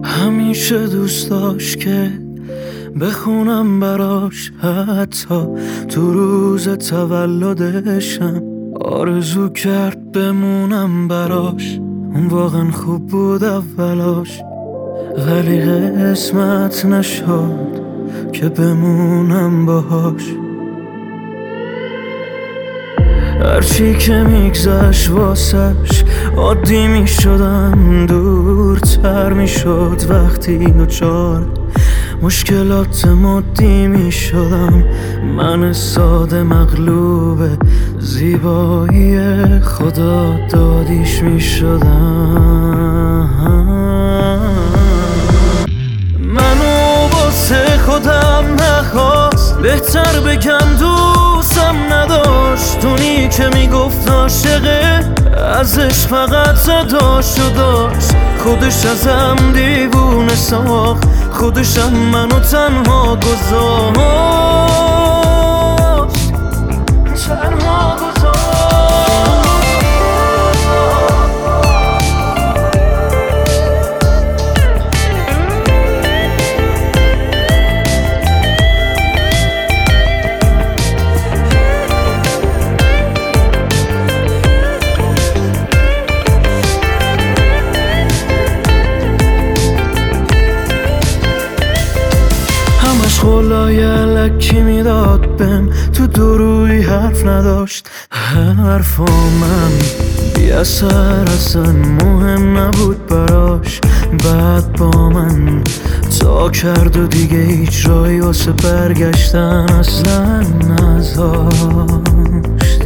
همیشه دوست داشت که بخونم براش، حتی تو روز تولدشم آرزو کرد بمونم براش. اون واقعا خوب بود اولاش، ولی قسمت نشد که بمونم باهاش. هرچی که میگذشت واسش عادی میشدم، دورتر میشد وقتی دچار مشکلات مادی میشدم. من ساده مغلوب زیبایی خدا دادیش میشدم. منو واسه خودم نخواست، بهتر بگم دوستم نداشت. اونی که میگفت عاشقه ازش فقط صداش رو داشت. خودش ازم دیوونه ساخت، خودشم منو تنها گذاشت. تنها گذاشت. خلای علکی میداد بهم، تو دروی حرف نداشت. حرفا من بی اثر اصلا مهم نبود براش. بعد با من تا کرد و دیگه هیچ رایی واسه برگشتن اصلا نذاشت.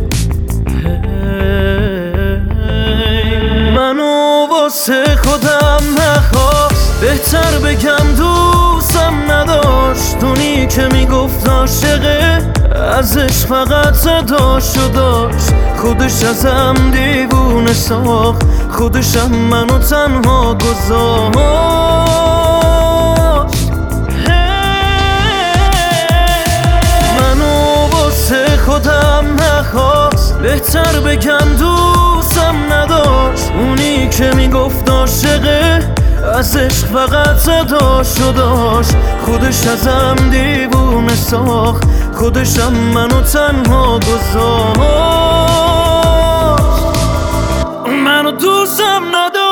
منو واسه خودم نخواست، بهتر بگم دوستم نداشت. اونی که میگفت عاشقه ازش فقط صداشو داشت. خودش ازم دیوونه ساخت، خودشم منو تنها گذاشت. منو واسه خودم نخواست، بهتر بگم دوستم نداشت. اونی که میگفت عاشقه ازش فقط صداشو داشت. خودش ازم دیوونه ساخت، خودشم منو تنها گذاشت. منو دوستم نداشت.